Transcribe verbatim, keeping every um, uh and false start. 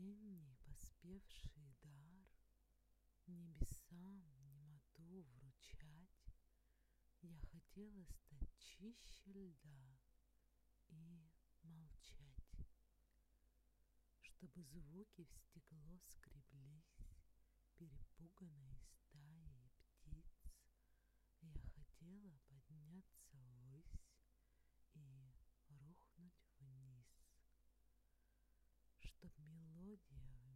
Осенний поспевший дар небесам не могу вручать. Я хотела стать чище льда и молчать, чтобы звуки в стекло скреблись перепуганной стаей птиц. Я хотела подняться ввысь и рухнуть вниз, чтоб мелодия в